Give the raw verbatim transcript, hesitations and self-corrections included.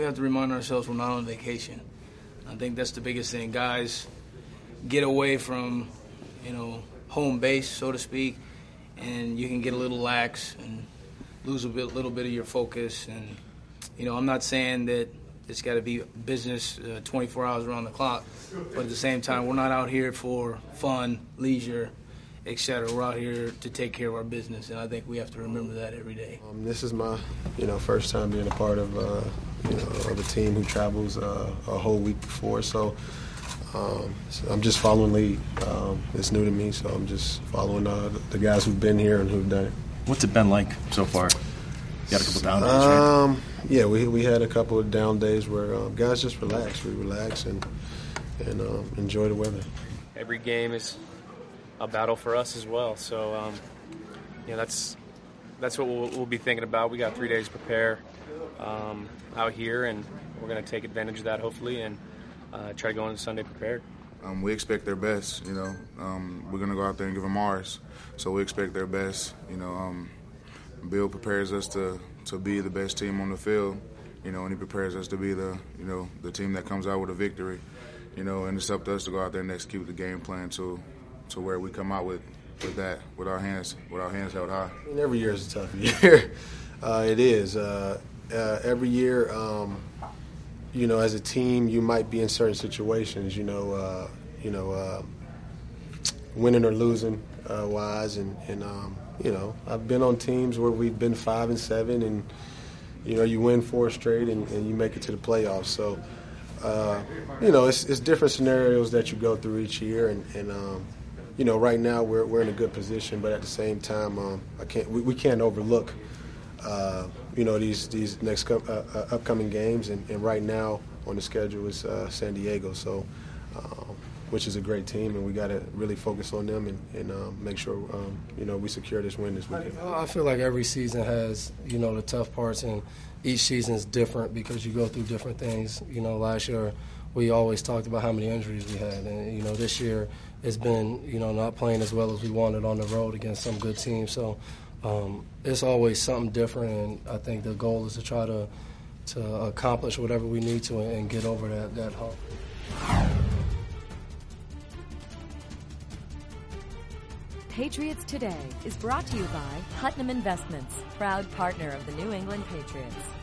have to remind ourselves we're not on vacation. I think that's the biggest thing. Guys get away from, you know, home base, so to speak, and you can get a little lax and lose a bit, little bit of your focus. And, you know, I'm not saying that it's got to be business uh, twenty-four hours around the clock, but at the same time, we're not out here for fun, leisure, et cetera. We're out here to take care of our business, and I think we have to remember that every day. Um, this is my, you know, first time being a part of, uh, you know, of a team who travels uh, a whole week before. So, um, so I'm just following lead. Um, it's new to me, so I'm just following uh, the guys who've been here and who've done it. What's it been like so far? You got a couple down days, um, right? Yeah, we we had a couple of down days where um, guys just relax. We relax and and um, enjoy the weather. Every game is a battle for us as well. So, um, you know, that's that's what we'll, we'll be thinking about. We got three days to prepare um, out here, and we're going to take advantage of that, hopefully, and uh, try to go into Sunday prepared. Um, we expect their best, you know. Um, we're going to go out there and give them ours. So we expect their best, you know. Um, Bill prepares us to, to be the best team on the field, you know, and he prepares us to be the, you know, the team that comes out with a victory, you know, and it's up to us to go out there and execute the game plan to to where we come out with, with that, with our hands with our hands held high. I mean, every year is a tough year. uh, it is. Uh, uh, every year, um, you know, as a team, you might be in certain situations, you know, uh, you know, uh, winning or losing uh, wise, and, and um, you know, I've been on teams where we've been five and seven, and you know, you win four straight, and, and you make it to the playoffs. So, uh, you know, it's, it's different scenarios that you go through each year, and, and um, you know, right now we're we're in a good position, but at the same time, um, I can't we, we can't overlook, uh, you know, these these next co- uh, uh, upcoming games, and, and right now on the schedule is uh, San Diego, so. Um, which is a great team, and we got to really focus on them and, and um, make sure, um, you know, we secure this win this weekend. I feel like every season has, you know, the tough parts, and each season is different because you go through different things. You know, last year we always talked about how many injuries we had, and, you know, this year it's been, you know, not playing as well as we wanted on the road against some good teams. So um, it's always something different, and I think the goal is to try to to accomplish whatever we need to and get over that, that hump. Patriots Today is brought to you by Putnam Investments, proud partner of the New England Patriots.